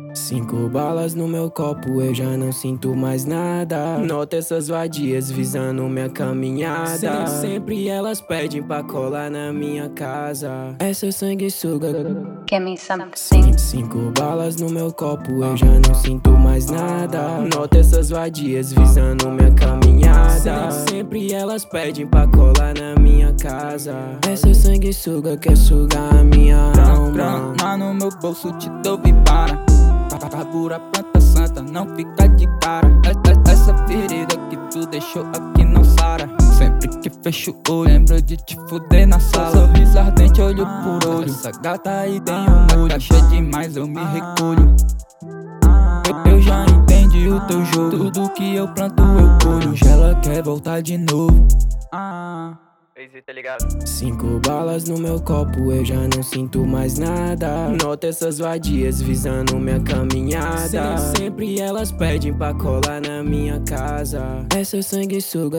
5 balas no meu copo, eu já não sinto mais nada. Nota essas vadias visando minha caminhada. Sempre elas pedem pra colar na minha casa. Essa sanguessuga. Give me something. 5 balas no meu copo, eu já não sinto mais nada. Nota essas vadias visando minha caminhada. Sempre elas pedem pra colar na minha casa. Essa sanguessuga quer sugar a minha alma. Grana no meu bolso, te dou para. Carbura planta santa, não fica de cara. Essa ferida que tu deixou aqui não sara. Sempre que fecho o olho, lembro de te fuder na sala. Sorriso ardente, olho por olho. Essa gata aí tem um molho, acha demais, eu me recolho. Eu já entendi o teu jogo, tudo que eu planto eu colho. Hoje ela quer voltar de novo. Tá ligado? 5 balas no meu copo, eu já não sinto mais nada. Nota essas vadias visando minha caminhada. Sempre elas pedem pra colar na minha casa. Essa sanguessuga.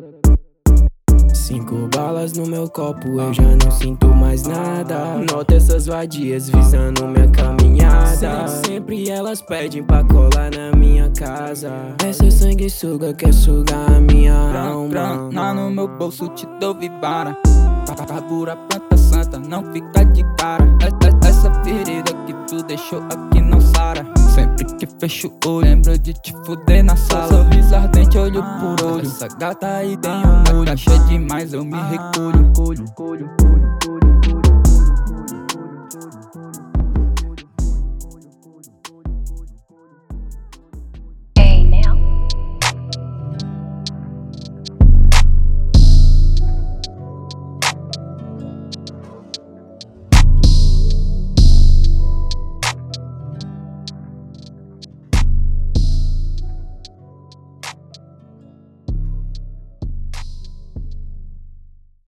5 balas no meu copo, eu já não sinto mais nada. Nota essas vadias visando minha caminhada. Sempre elas pedem pra colar na minha casa. Essa sanguessuga quer sugar a minha alma. Grana no meu bolso, te dou para. Carbura planta santa, não fica de cara. Essa ferida que tu deixou aqui não sara. Sempre que fecho o olho, lembro de te fuder na sala. Sorriso ardente, olho por olho. Essa gata aí tem um molho, acha demais, eu me recolho.